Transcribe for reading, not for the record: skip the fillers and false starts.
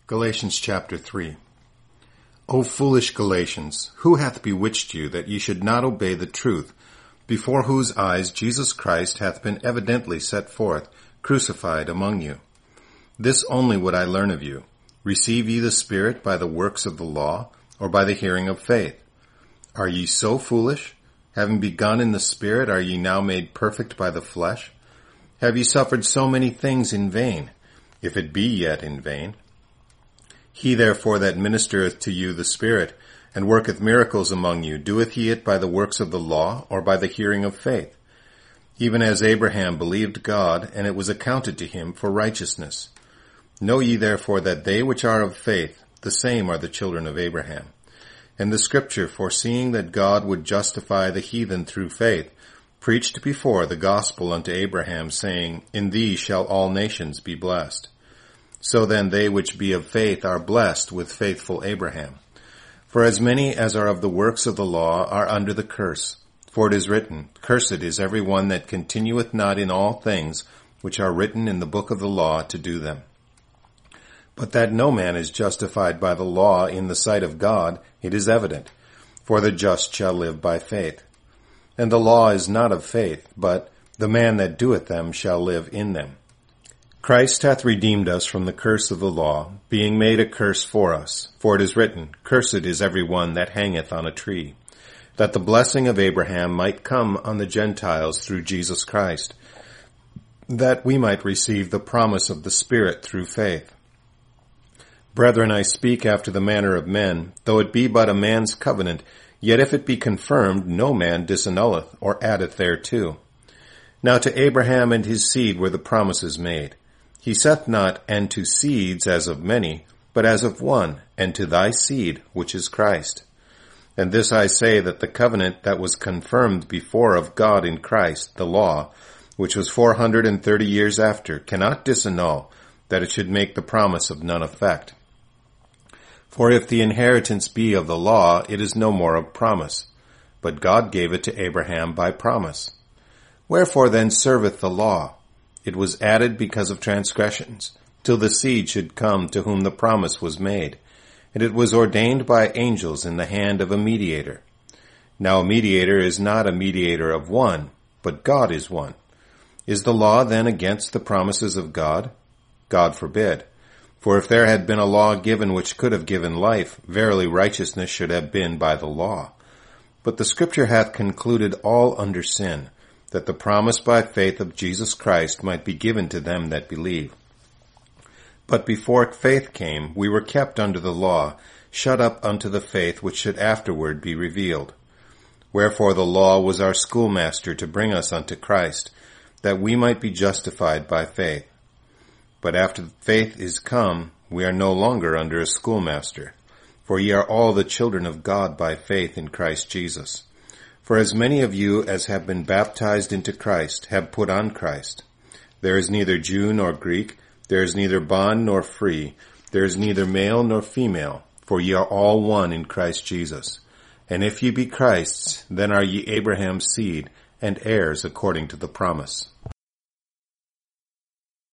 Galatians chapter 3. O foolish Galatians, who hath bewitched you that ye should not obey the truth, before whose eyes Jesus Christ hath been evidently set forth, crucified among you? This only would I learn of you. Receive ye the Spirit by the works of the law, or by the hearing of faith? Are ye so foolish? Having begun in the Spirit, are ye now made perfect by the flesh? Have ye suffered so many things in vain, if it be yet in vain? He therefore that ministereth to you the Spirit, and worketh miracles among you, doeth he it by the works of the law, or by the hearing of faith? Even as Abraham believed God, and it was accounted to him for righteousness. Know ye therefore that they which are of faith, the same are the children of Abraham. And the Scripture, foreseeing that God would justify the heathen through faith, preached before the gospel unto Abraham, saying, In thee shall all nations be blessed. So then they which be of faith are blessed with faithful Abraham. For as many as are of the works of the law are under the curse. For it is written, Cursed is every one that continueth not in all things which are written in the book of the law to do them. But that no man is justified by the law in the sight of God, it is evident, for the just shall live by faith. And the law is not of faith, but the man that doeth them shall live in them. Christ hath redeemed us from the curse of the law, being made a curse for us. For it is written, Cursed is every one that hangeth on a tree, that the blessing of Abraham might come on the Gentiles through Jesus Christ, that we might receive the promise of the Spirit through faith. Brethren, I speak after the manner of men, though it be but a man's covenant, yet if it be confirmed, no man disannulleth or addeth thereto. Now to Abraham and his seed were the promises made. He saith not, and to seeds as of many, but as of one, and to thy seed, which is Christ. And this I say, that the covenant that was confirmed before of God in Christ, the law, which was 430 years after, cannot disannul, that it should make the promise of none effect. For if the inheritance be of the law, it is no more of promise, but God gave it to Abraham by promise. Wherefore then serveth the law? It was added because of transgressions, till the seed should come to whom the promise was made. And it was ordained by angels in the hand of a mediator. Now a mediator is not a mediator of one, but God is one. Is the law then against the promises of God? God forbid. For if there had been a law given which could have given life, verily righteousness should have been by the law. But the Scripture hath concluded all under sin, that the promise by faith of Jesus Christ might be given to them that believe. But before faith came, we were kept under the law, shut up unto the faith which should afterward be revealed. Wherefore the law was our schoolmaster to bring us unto Christ, that we might be justified by faith. But after faith is come, we are no longer under a schoolmaster, for ye are all the children of God by faith in Christ Jesus. For as many of you as have been baptized into Christ have put on Christ. There is neither Jew nor Greek, there is neither bond nor free, there is neither male nor female, for ye are all one in Christ Jesus. And if ye be Christ's, then are ye Abraham's seed, and heirs according to the promise.